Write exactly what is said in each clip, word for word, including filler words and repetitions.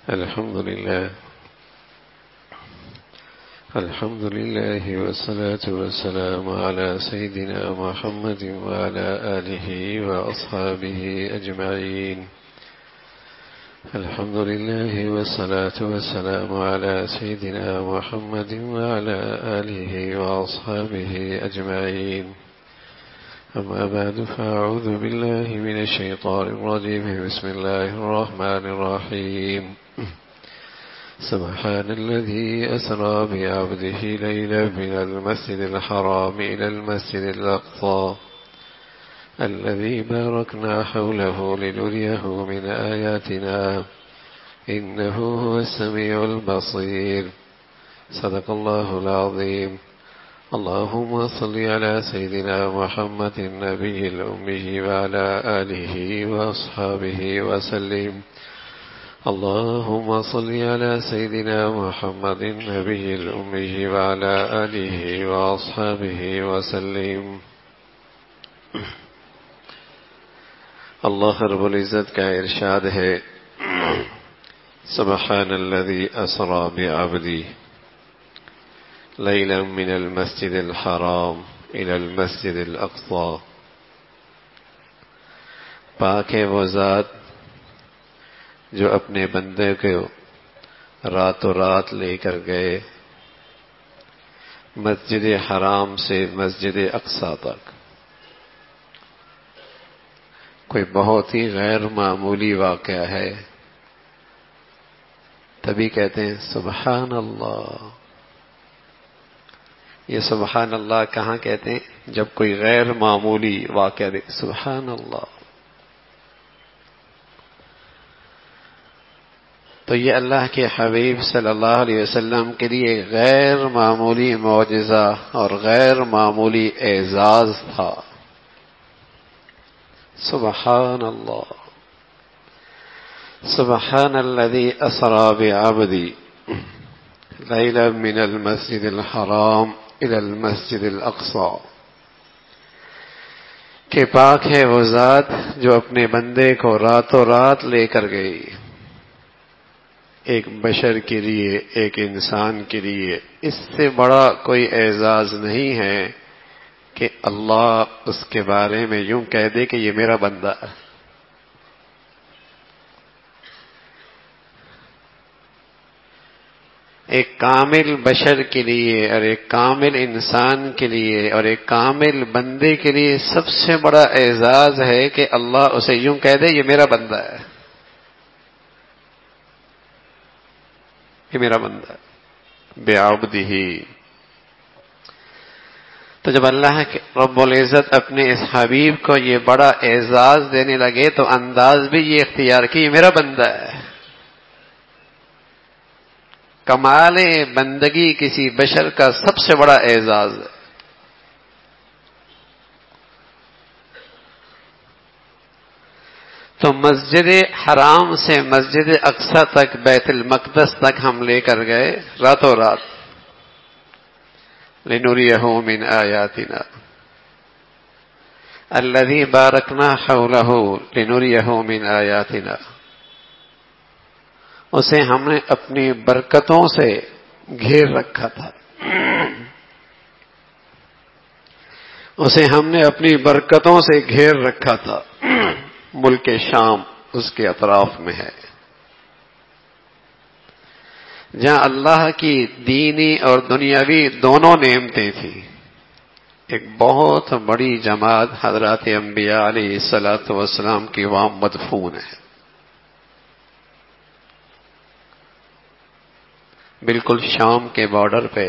الحمد لله الحمد لله والصلاة والسلام على سيدنا محمد وعلى آله وأصحابه أجمعين. الحمد لله والصلاة والسلام على سيدنا محمد وعلى آله وأصحابه أجمعين. أما بعد فأعوذ بالله من الشيطان الرجيم. بسم الله الرحمن الرحيم. سبحان الذي أسرى بعبده ليلا من المسجد الحرام إلى المسجد الأقصى الذي باركنا حوله لنريه من آياتنا إنه هو السميع البصير. صدق الله العظيم. اللهم صل على سيدنا محمد النبي الأمي وعلى آله وأصحابه وسلم. اللهم صل على سيدنا محمد النبي الأمي وعلى آله وأصحابه وسلم. اللہ رب العزت کا ارشاد ہے، سبحان الذي أسرى بعبدي ليلا من المسجد الحرام إلى المسجد الأقصى. پاک ہے وہ ذات جو اپنے بندے کو راتوں رات لے کر گئے مسجد حرام سے مسجد اقصی تک. کوئی بہت ہی غیر معمولی واقعہ ہے، تبھی کہتے ہیں سبحان اللہ. یہ سبحان اللہ کہاں کہتے ہیں؟ جب کوئی غیر معمولی واقعہ دے. سبحان اللہ. تو یہ اللہ کے حبیب صلی اللہ علیہ وسلم کے لیے غیر معمولی معجزہ اور غیر معمولی اعزاز تھا. سبحان اللہ. سبحان الذي أسرى بعبدي ليلا من المسجد الحرام إلى المسجد الأقصى. کہ پاک ہے وہ ذات جو اپنے بندے کو راتوں رات لے کر گئی. ایک بشر کے لیے، ایک انسان کے لیے اس سے بڑا کوئی اعزاز نہیں ہے کہ اللہ اس کے بارے میں یوں کہہ دے کہ یہ میرا بندہ ہے. ایک کامل بشر کے لیے اور ایک کامل انسان کے لیے اور ایک کامل بندے کے لیے سب سے بڑا اعزاز ہے کہ اللہ اسے یوں کہہ دے یہ میرا بندہ ہے، یہ میرا بندہ ہے. بعبدہ. تو جب اللہ رب العزت اپنے اس حبیب کو یہ بڑا اعزاز دینے لگے تو انداز بھی یہ اختیار کی، یہ میرا بندہ ہے. کمال بندگی کسی بشر کا سب سے بڑا اعزاز ہے. تو مسجد حرام سے مسجد اقصی تک، بیت المقدس تک ہم لے کر گئے راتوں رات. لنریہ من آیاتنا الذی بارکنا حولہ لنریہ من آیاتنا. اسے ہم نے اپنی برکتوں سے گھیر رکھا تھا. اسے ہم نے اپنی برکتوں سے گھیر رکھا تھا. ملک شام اس کے اطراف میں ہے، جہاں اللہ کی دینی اور دنیاوی دونوں نعمتیں تھیں. ایک بہت بڑی جماعت حضرات انبیاء علیہ الصلوۃ والسلام کی وہاں مدفون ہے. بالکل شام کے بارڈر پہ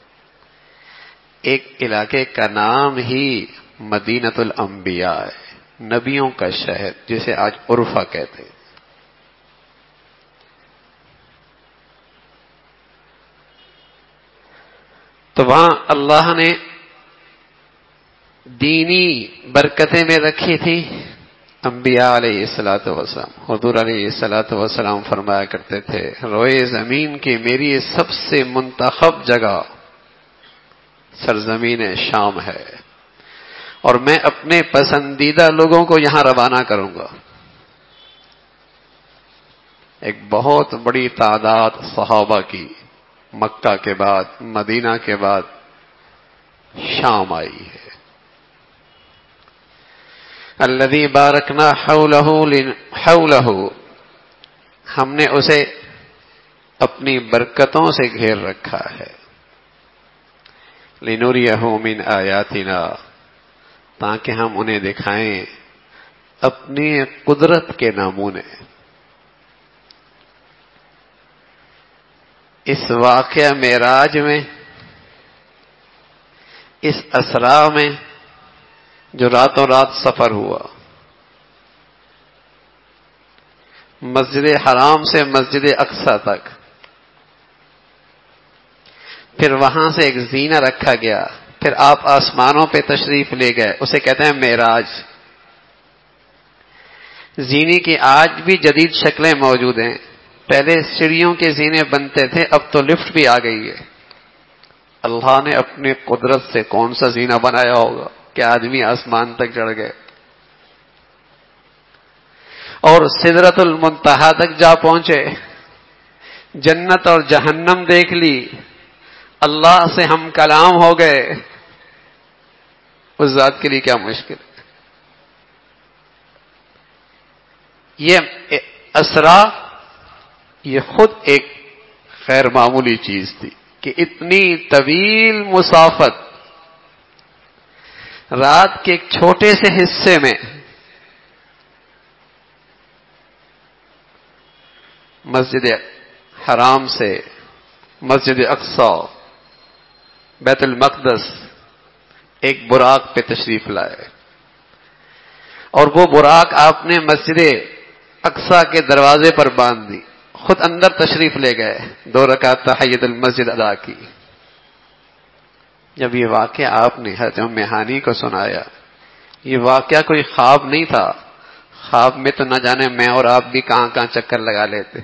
ایک علاقے کا نام ہی مدینۃ الانبیاء ہے، نبیوں کا شہر، جسے آج عرفہ کہتے ہیں. تو وہاں اللہ نے دینی برکتیں میں رکھی تھی. انبیاء علیہ الصلوۃ والسلام، حضور علیہ الصلوۃ والسلام فرمایا کرتے تھے روئے زمین کی میری سب سے منتخب جگہ سرزمین شام ہے، اور میں اپنے پسندیدہ لوگوں کو یہاں روانہ کروں گا. ایک بہت بڑی تعداد صحابہ کی مکہ کے بعد، مدینہ کے بعد شام آئی ہے۔ الذی بارکنا حولہ حولہ، ہم نے اسے اپنی برکتوں سے گھیر رکھا ہے۔ لنریہ من آیاتنا، تاکہ ہم انہیں دکھائیں اپنی قدرت کے نمونے۔ اس واقعہ معراج میں، اس اسرا میں جو راتوں رات سفر ہوا، مسجد حرام سے مسجد اقصی تک، پھر وہاں سے ایک زینہ رکھا گیا، پھر آپ آسمانوں پہ تشریف لے گئے، اسے کہتے ہیں معراج۔ زینے کی آج بھی جدید شکلیں موجود ہیں، پہلے سیڑھیوں کے زینے بنتے تھے، اب تو لفٹ بھی آ گئی ہے۔ اللہ نے اپنی قدرت سے کون سا زینہ بنایا ہوگا کہ آدمی آسمان تک چڑھ گئے اور سدرۃ المنتہا تک جا پہنچے، جنت اور جہنم دیکھ لی، اللہ سے ہم کلام ہو گئے۔ اس ذات کے لیے کیا مشکل ہے۔ یہ اسرا یہ خود ایک غیر معمولی چیز تھی کہ اتنی طویل مسافت رات کے ایک چھوٹے سے حصے میں مسجد حرام سے مسجد اقصی، بیت المقدس، ایک براق پہ تشریف لائے، اور وہ براق آپ نے مسجد اقصی کے دروازے پر باندھ دی، خود اندر تشریف لے گئے، دو رکعت تحیۃ المسجد ادا کی۔ جب یہ واقعہ آپ نے حضرت ام ہانی کو سنایا، یہ واقعہ کوئی خواب نہیں تھا، خواب میں تو نہ جانے میں اور آپ بھی کہاں کہاں چکر لگا لیتے۔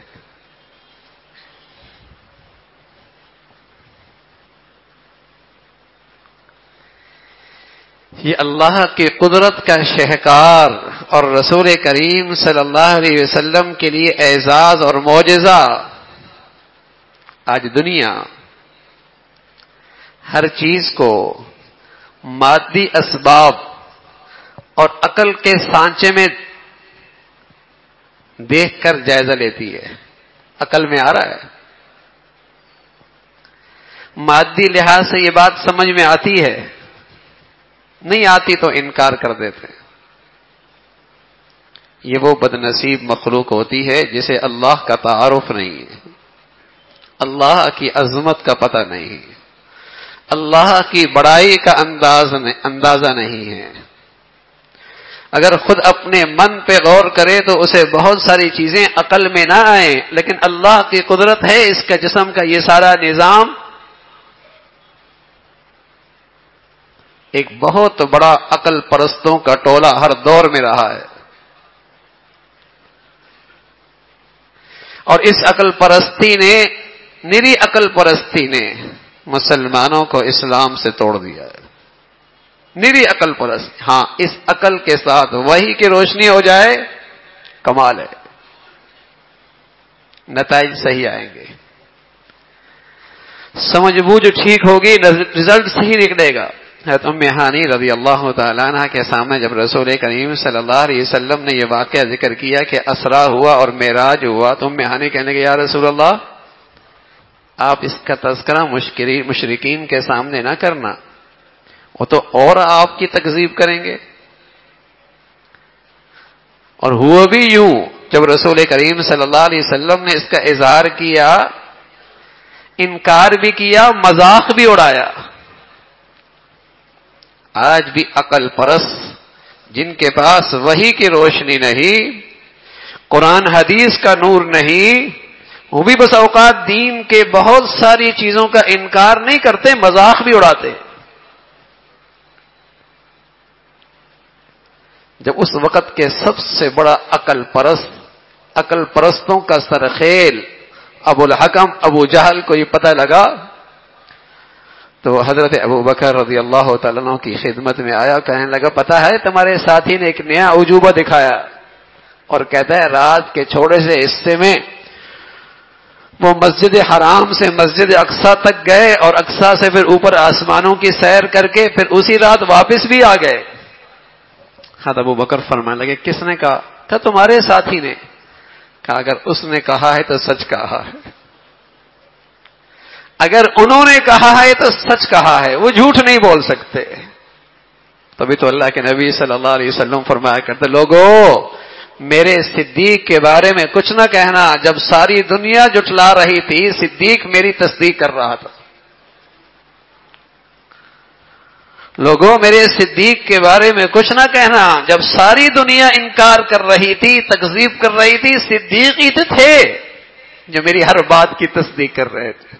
یہ اللہ کی قدرت کا شہکار اور رسول کریم صلی اللہ علیہ وسلم کے لیے اعزاز اور معجزہ۔ آج دنیا ہر چیز کو مادی اسباب اور عقل کے سانچے میں دیکھ کر جائزہ لیتی ہے۔ عقل میں آ رہا ہے، مادی لحاظ سے یہ بات سمجھ میں آتی ہے، نہیں آتی تو انکار کر دیتے ہیں۔ یہ وہ بد نصیب مخلوق ہوتی ہے جسے اللہ کا تعارف نہیں ہے، اللہ کی عظمت کا پتہ نہیں، اللہ کی بڑائی کا انداز اندازہ نہیں ہے۔ اگر خود اپنے من پہ غور کرے تو اسے بہت ساری چیزیں عقل میں نہ آئیں، لیکن اللہ کی قدرت ہے، اس کا جسم کا یہ سارا نظام ایک بہت بڑا عقل پرستوں کا ٹولہ ہر دور میں رہا ہے، اور اس عقل پرستی نے، نری عقل پرستی نے مسلمانوں کو اسلام سے توڑ دیا ہے۔ نری عقل پرستی، ہاں اس عقل کے ساتھ وحی کی روشنی ہو جائے کمال ہے، نتائج صحیح آئیں گے، سمجھ بوجھ ٹھیک ہوگی، رزلٹ صحیح نکلے گا۔ حضرت ام ہانی رضی اللہ تعالیٰ عنہ کے سامنے جب رسول کریم صلی اللہ علیہ وسلم نے یہ واقعہ ذکر کیا کہ اسرا ہوا اور معراج ہوا، تو ام ہانی کہنے لگے یا رسول اللہ، آپ اس کا تذکرہ مشرکین کے سامنے نہ کرنا، وہ تو اور آپ کی تکذیب کریں گے۔ اور ہوا بھی یوں، جب رسول کریم صلی اللہ علیہ وسلم نے اس کا اظہار کیا، انکار بھی کیا، مذاق بھی اڑایا۔ آج بھی عقل پرست جن کے پاس وحی کی روشنی نہیں، قرآن حدیث کا نور نہیں، وہ بھی بس اوقات دین کے بہت ساری چیزوں کا انکار نہیں کرتے، مذاق بھی اڑاتے۔ جب اس وقت کے سب سے بڑا عقل پرست، عقل پرستوں کا سرخیل ابو الحکم ابو جہل کو یہ پتہ لگا تو حضرت ابو بکر رضی اللہ تعالیٰ عنہ کی خدمت میں آیا، کہنے لگا پتہ ہے تمہارے ساتھی نے ایک نیا عجوبہ دکھایا، اور کہتا ہے رات کے چھوٹے سے حصے میں وہ مسجد حرام سے مسجد اقصیٰ تک گئے اور اقصیٰ سے پھر اوپر آسمانوں کی سیر کر کے پھر اسی رات واپس بھی آ گئے. حضرت ابو بکر فرمانے لگے کس نے کہا؟ کہا تمہارے ساتھی نے. کہا اگر اس نے کہا ہے تو سچ کہا ہے، اگر انہوں نے کہا ہے تو سچ کہا ہے، وہ جھوٹ نہیں بول سکتے. تبھی تو اللہ کے نبی صلی اللہ علیہ وسلم فرمایا کرتے لوگوں میرے صدیق کے بارے میں کچھ نہ کہنا، جب ساری دنیا جھٹلا رہی تھی صدیق میری تصدیق کر رہا تھا. لوگوں میرے صدیق کے بارے میں کچھ نہ کہنا، جب ساری دنیا انکار کر رہی تھی تکذیب کر رہی تھی صدیق ہی تو تھے جو میری ہر بات کی تصدیق کر رہے تھے.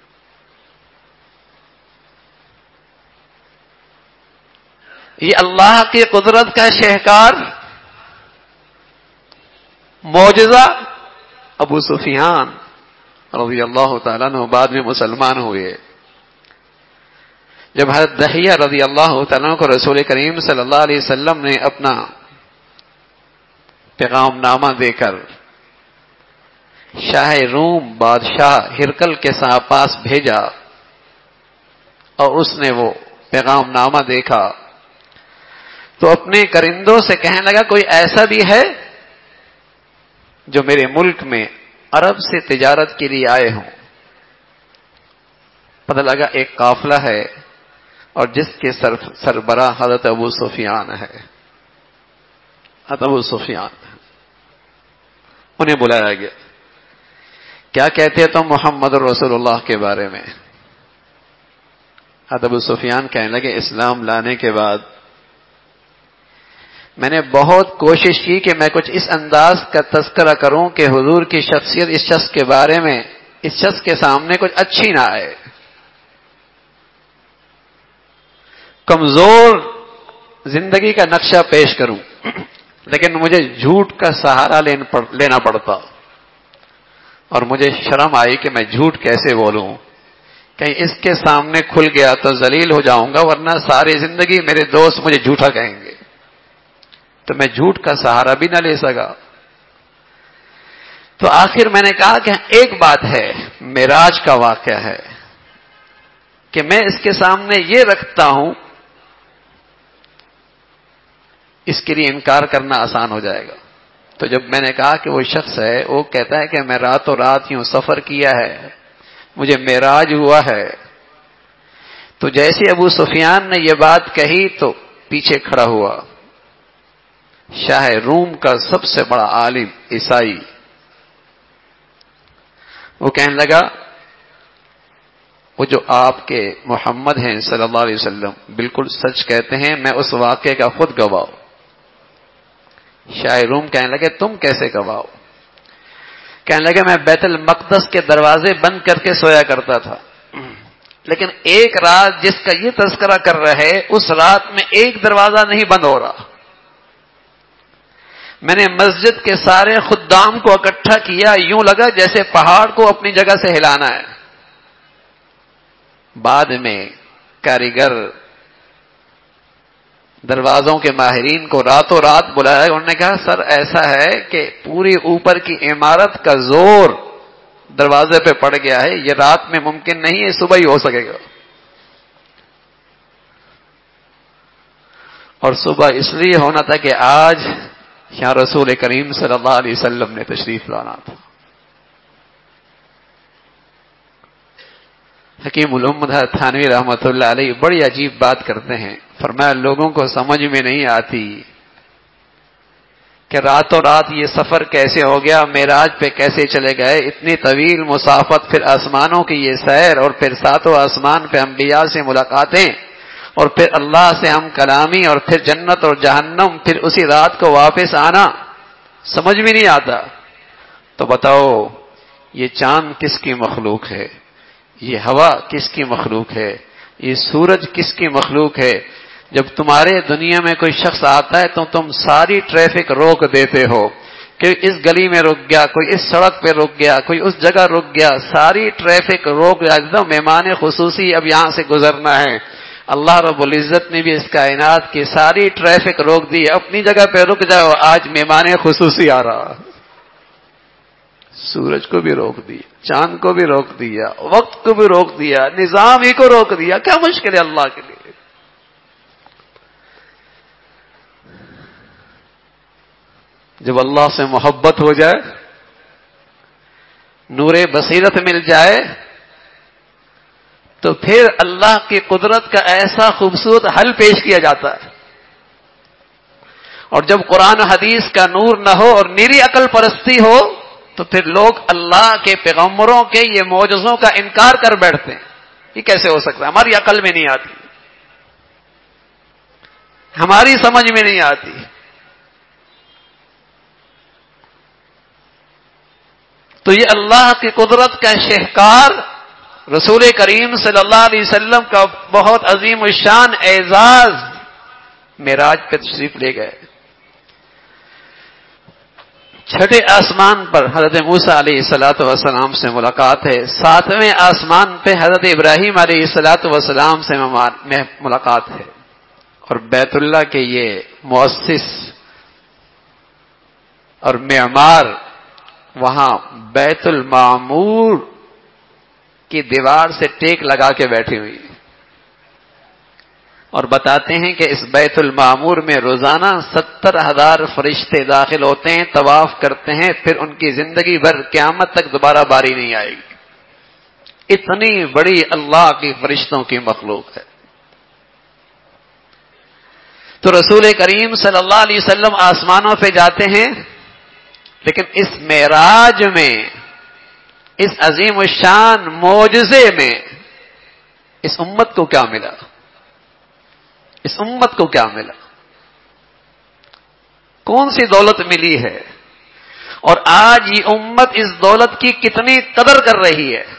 یہ اللہ کی قدرت کا شہکار معجزہ. ابو سفیان رضی اللہ تعالیٰ عنہ بعد میں مسلمان ہوئے. جب حضرت دحیہ رضی اللہ تعالیٰ عنہ کو رسول کریم صلی اللہ علیہ وسلم نے اپنا پیغام نامہ دے کر شاہ روم بادشاہ ہرقل کے پاس بھیجا اور اس نے وہ پیغام نامہ دیکھا تو اپنے کرندوں سے کہنے لگا کوئی ایسا بھی ہے جو میرے ملک میں عرب سے تجارت کے لیے آئے ہوں. پتہ لگا ایک قافلہ ہے اور جس کے سر سربراہ حضرت ابو سفیان ہے. حضرت ابو سفیان انہیں بلایا گیا. کیا کہتے تم محمد رسول اللہ کے بارے میں؟ حضرت ابو سفیان کہنے لگے اسلام لانے کے بعد میں نے بہت کوشش کی کہ میں کچھ اس انداز کا تذکرہ کروں کہ حضور کی شخصیت اس شخص کے بارے میں اس شخص کے سامنے کچھ اچھی نہ آئے. کمزور زندگی کا نقشہ پیش کروں لیکن مجھے جھوٹ کا سہارا لینا پڑتا اور مجھے شرم آئی کہ میں جھوٹ کیسے بولوں، کہیں اس کے سامنے کھل گیا تو ذلیل ہو جاؤں گا ورنہ ساری زندگی میرے دوست مجھے جھوٹا کہیں گے. تو میں جھوٹ کا سہارا بھی نہ لے سکا. تو آخر میں نے کہا کہ ایک بات ہے معراج کا واقعہ ہے کہ میں اس کے سامنے یہ رکھتا ہوں، اس کے لیے انکار کرنا آسان ہو جائے گا. تو جب میں نے کہا کہ وہ شخص ہے وہ کہتا ہے کہ میں راتوں رات یوں سفر کیا ہے مجھے معراج ہوا ہے. تو جیسے ابو سفیان نے یہ بات کہی تو پیچھے کھڑا ہوا شاہ روم کا سب سے بڑا عالم عیسائی. وہ کہنے لگا وہ جو آپ کے محمد ہیں صلی اللہ علیہ وسلم بالکل سچ کہتے ہیں، میں اس واقعے کا خود گواہ. شاہ روم کہنے لگے تم کیسے گواہ؟ کہنے لگے میں بیت المقدس کے دروازے بند کر کے سویا کرتا تھا لیکن ایک رات جس کا یہ تذکرہ کر رہے اس رات میں ایک دروازہ نہیں بند ہو رہا. میں نے مسجد کے سارے خدام کو اکٹھا کیا، یوں لگا جیسے پہاڑ کو اپنی جگہ سے ہلانا ہے. بعد میں کاریگر دروازوں کے ماہرین کو راتوں رات بلایا. انہوں نے کہا سر ایسا ہے کہ پوری اوپر کی عمارت کا زور دروازے پہ پڑ گیا ہے، یہ رات میں ممکن نہیں ہے، صبح ہی ہو سکے گا. اور صبح اس لیے ہونا تھا کہ آج یہاں رسول کریم صلی اللہ علیہ وسلم نے تشریف لانا تھا. حکیم الامت تھانوی رحمۃ اللہ علیہ بڑی عجیب بات کرتے ہیں. فرمایا لوگوں کو سمجھ میں نہیں آتی کہ راتوں رات یہ سفر کیسے ہو گیا، معراج پہ کیسے چلے گئے، اتنی طویل مسافت، پھر آسمانوں کی یہ سیر اور پھر ساتوں آسمان پہ انبیاء سے ملاقاتیں اور پھر اللہ سے ہم کلامی اور پھر جنت اور جہنم، پھر اسی رات کو واپس آنا سمجھ میں نہیں آتا. تو بتاؤ یہ چاند کس کی مخلوق ہے، یہ ہوا کس کی مخلوق ہے، یہ سورج کس کی مخلوق ہے. جب تمہارے دنیا میں کوئی شخص آتا ہے تو تم ساری ٹریفک روک دیتے ہو کہ اس گلی میں رک گیا، کوئی اس سڑک پہ رک گیا، کوئی اس جگہ رک گیا، ساری ٹریفک روک دو. مہمان خصوصی اب یہاں سے گزرنا ہے. اللہ رب العزت نے بھی اس کائنات کی ساری ٹریفک روک دی، اپنی جگہ پہ رک جاؤ، آج مہمان خصوصی آ رہا. سورج کو بھی روک دیا، چاند کو بھی روک دیا، وقت کو بھی روک دیا، نظام ہی کو روک دیا، کیا مشکل ہے اللہ کے لیے؟ جب اللہ سے محبت ہو جائے، نور بصیرت مل جائے، تو پھر اللہ کی قدرت کا ایسا خوبصورت حل پیش کیا جاتا ہے۔ اور جب قرآن و حدیث کا نور نہ ہو اور نیری عقل پرستی ہو، تو پھر لوگ اللہ کے پیغمبروں کے یہ معجزوں کا انکار کر بیٹھتے ہیں۔ یہ کیسے ہو سکتا ہے؟ ہماری عقل میں نہیں آتی، ہماری سمجھ میں نہیں آتی۔ تو یہ اللہ کی قدرت کا شہکار رسول کریم صلی اللہ علیہ وسلم کا بہت عظیم الشان اعزاز معراج پہ تشریف لے گئے۔ چھٹے آسمان پر حضرت موسیٰ علیہ الصلوۃ والسلام سے ملاقات ہے، ساتویں آسمان پہ حضرت ابراہیم علیہ الصلوۃ والسلام سے ملاقات ہے، اور بیت اللہ کے یہ مؤسس اور معمار وہاں بیت المعمور کی دیوار سے ٹیک لگا کے بیٹھی ہوئی، اور بتاتے ہیں کہ اس بیت المعمور میں روزانہ ستر ہزار فرشتے داخل ہوتے ہیں، طواف کرتے ہیں، پھر ان کی زندگی بھر قیامت تک دوبارہ باری نہیں آئے گی۔ اتنی بڑی اللہ کی فرشتوں کی مخلوق ہے۔ تو رسول کریم صلی اللہ علیہ وسلم آسمانوں پہ جاتے ہیں، لیکن اس معراج میں، اس عظیم الشان معجزے میں اس امت کو کیا ملا؟ اس امت کو کیا ملا؟ کون سی دولت ملی ہے؟ اور آج یہ امت اس دولت کی کتنی قدر کر رہی ہے؟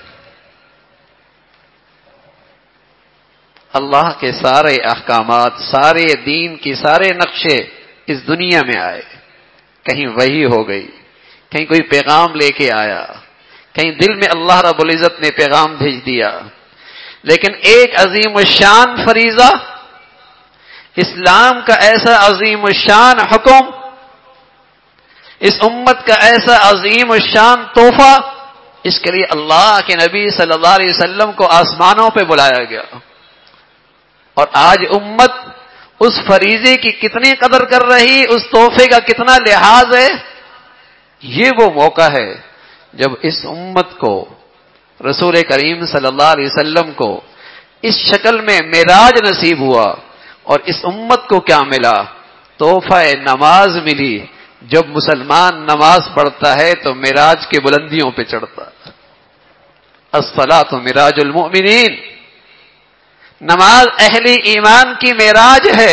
اللہ کے سارے احکامات، سارے دین کی سارے نقشے اس دنیا میں آئے، کہیں وحی ہو گئی، کہیں کوئی پیغام لے کے آیا، کہیں دل میں اللہ رب العزت نے پیغام بھیج دیا، لیکن ایک عظیم الشان فریضہ، اسلام کا ایسا عظیم الشان حکم، اس امت کا ایسا عظیم الشان تحفہ، اس کے لیے اللہ کے نبی صلی اللہ علیہ وسلم کو آسمانوں پہ بلایا گیا، اور آج امت اس فریضے کی کتنی قدر کر رہی، اس تحفے کا کتنا لحاظ ہے۔ یہ وہ موقع ہے جب اس امت کو، رسول کریم صلی اللہ علیہ وسلم کو اس شکل میں معراج نصیب ہوا، اور اس امت کو کیا ملا؟ تحفہ نماز ملی۔ جب مسلمان نماز پڑھتا ہے تو معراج کی بلندیوں پہ چڑھتا ہے۔ الصلاۃ معراج المؤمنین، نماز اہل ایمان کی معراج ہے۔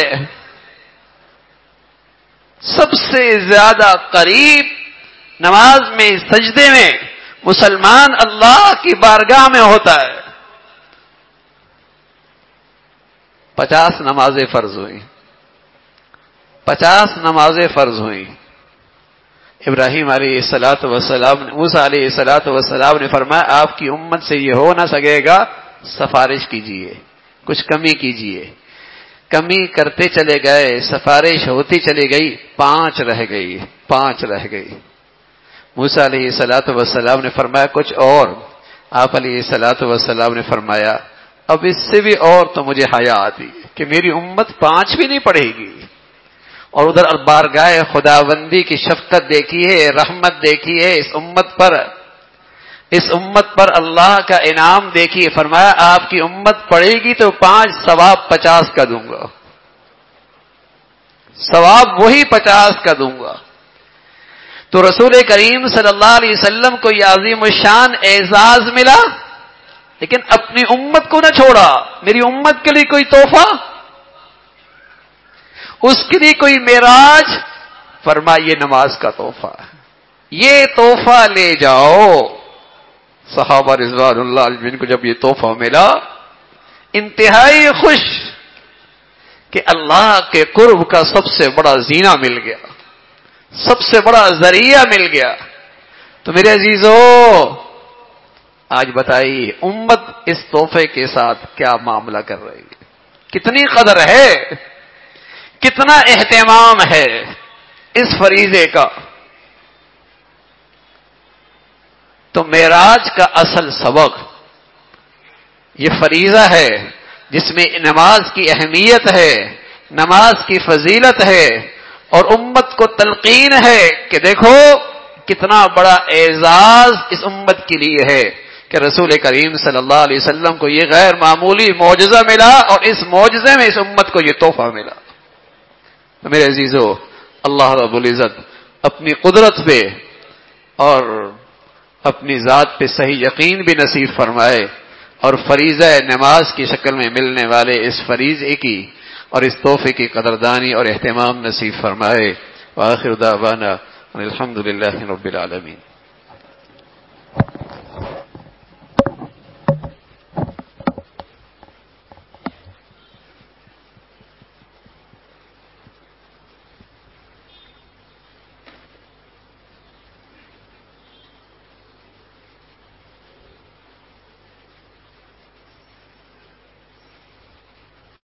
سب سے زیادہ قریب نماز میں، سجدے میں مسلمان اللہ کی بارگاہ میں ہوتا ہے۔ پچاس نمازیں فرض ہوئی، پچاس نمازیں فرض ہوئی۔ ابراہیم علیہ الصلوۃ والسلام نے، موسیٰ علیہ الصلوۃ والسلام نے فرمایا آپ کی امت سے یہ ہو نہ سکے گا، سفارش کیجئے، کچھ کمی کیجئے۔ کمی کرتے چلے گئے، سفارش ہوتی چلی گئی، پانچ رہ گئی، پانچ رہ گئی۔ موسیٰ علیہ الصلوۃ والسلام نے فرمایا کچھ اور، آپ علیہ الصلوۃ والسلام نے فرمایا اب اس سے بھی اور تو مجھے حیا آتی کہ میری امت پانچ بھی نہیں پڑھے گی۔ اور ادھر بارگاہ خداوندی کی شفقت دیکھیے، رحمت دیکھیے اس امت پر، اس امت پر اللہ کا انعام دیکھیے۔ فرمایا آپ کی امت پڑھے گی تو پانچ، ثواب پچاس کا دوں گا، ثواب وہی پچاس کا دوں گا۔ تو رسول کریم صلی اللہ علیہ وسلم کو یہ عظیم الشان اعزاز ملا، لیکن اپنی امت کو نہ چھوڑا۔ میری امت کے لیے کوئی تحفہ، اس کے لیے کوئی معراج، فرمائیے نماز کا تحفہ ہے، یہ تحفہ لے جاؤ۔ صحابہ رضوان اللہ علیہم کو جب یہ تحفہ ملا، انتہائی خوش کہ اللہ کے قرب کا سب سے بڑا زینہ مل گیا، سب سے بڑا ذریعہ مل گیا۔ تو میرے عزیزو، آج بتائیے امت اس تحفے کے ساتھ کیا معاملہ کر رہی ہے؟ کتنی قدر ہے، کتنا اہتمام ہے اس فریضے کا۔ تو معراج کا اصل سبق یہ فریضہ ہے جس میں نماز کی اہمیت ہے، نماز کی فضیلت ہے، اور امت کو تلقین ہے کہ دیکھو کتنا بڑا اعزاز اس امت کے لیے ہے کہ رسول کریم صلی اللہ علیہ وسلم کو یہ غیر معمولی معجزہ ملا، اور اس معجزے میں اس امت کو یہ تحفہ ملا۔ تو میرے عزیزو، اللہ رب العزت اپنی قدرت پہ اور اپنی ذات پہ صحیح یقین بھی نصیب فرمائے، اور فریضہ نماز کی شکل میں ملنے والے اس فریضے کی اور اس تحفے کی قدردانی اور اہتمام نصیب فرمائے۔ وآخر دعوانا الحمد للہ رب العالمین۔